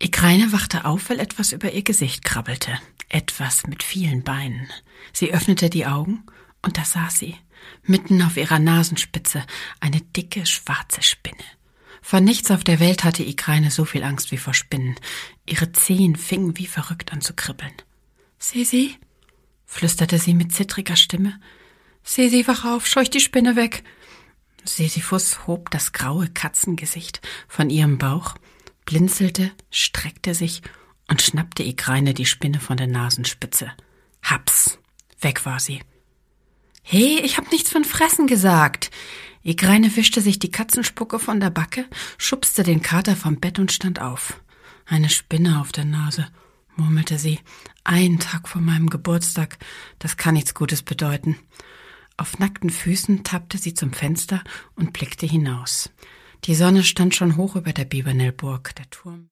Igreine wachte auf, weil etwas über ihr Gesicht krabbelte. Etwas mit vielen Beinen. Sie öffnete die Augen und da saß sie, mitten auf ihrer Nasenspitze, eine dicke, schwarze Spinne. Vor nichts auf der Welt hatte Igreine so viel Angst wie vor Spinnen. Ihre Zehen fingen wie verrückt an zu kribbeln. »Sesi«, flüsterte sie mit zittriger Stimme. »Sesi, wach auf, scheuch die Spinne weg!« Sisyphus hob das graue Katzengesicht von ihrem Bauch, blinzelte, streckte sich und schnappte Igreine die Spinne von der Nasenspitze. Haps, weg war sie. »Hey, ich hab nichts von Fressen gesagt!« Igreine wischte sich die Katzenspucke von der Backe, schubste den Kater vom Bett und stand auf. »Eine Spinne auf der Nase«, murmelte sie. »Einen Tag vor meinem Geburtstag, das kann nichts Gutes bedeuten.« Auf nackten Füßen tappte sie zum Fenster und blickte hinaus. Die Sonne stand schon hoch über der Bibernellburg, der Turm